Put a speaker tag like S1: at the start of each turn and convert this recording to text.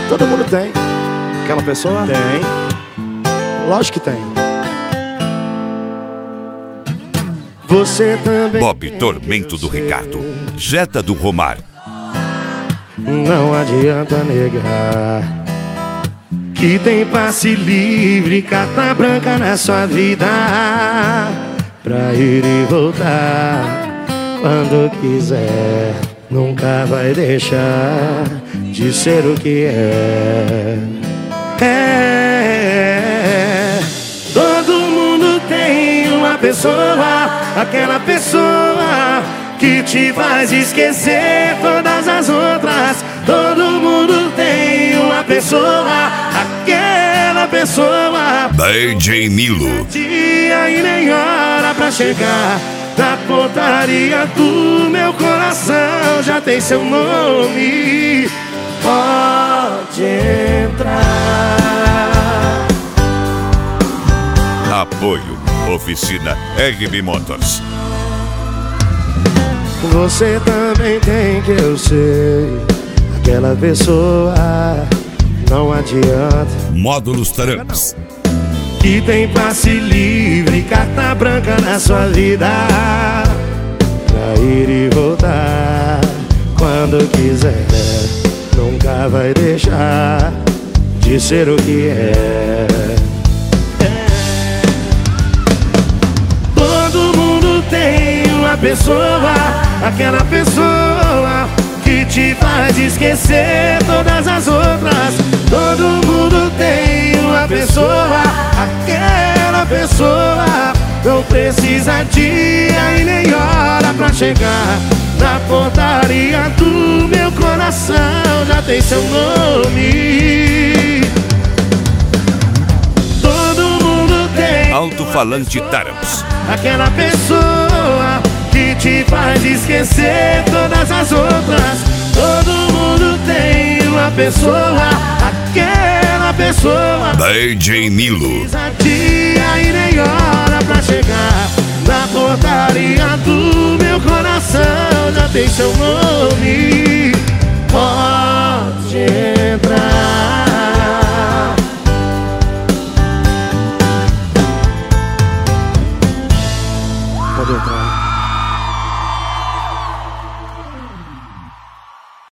S1: Todo mundo tem. Aquela pessoa?
S2: Tem.
S1: Lógico que tem. Você também.
S3: Bob Tormento do Ricardo, Jetta do Romar.
S1: Não adianta negar que tem passe livre, carta branca na sua vida, pra ir e voltar quando quiser. Nunca vai deixar de ser o que é. Todo mundo tem uma pessoa, aquela pessoa que te faz esquecer todas as outras. Todo mundo tem uma pessoa, aquela pessoa.
S3: DJ Nilo.
S1: Dia e nem hora pra chegar na portaria do meu coração. Já tem seu nome. Pode entrar.
S3: Apoio Oficina RB Motors.
S1: Você também tem, que eu sei, aquela pessoa, não adianta.
S3: Módulos Taramps.
S1: Que tem passe livre, carta branca na sua vida, pra ir e voltar quando quiser. Nunca vai deixar de ser o que é. Todo mundo tem uma pessoa, aquela pessoa que te faz esquecer todas as outras. Todo mundo tem uma pessoa, aquela pessoa. Não precisa dia e nem hora pra chegar na portaria do meu coração. Já tem seu nome. Todo mundo tem
S3: Alto-falante Taramps.
S1: aquela pessoa que te faz esquecer todas as outras. Todo mundo tem uma pessoa, aquela pessoa.
S3: DJ Nilo.
S1: Precisa dia e nem hora pra chegar na portaria do meu coração. Já tem seu nome.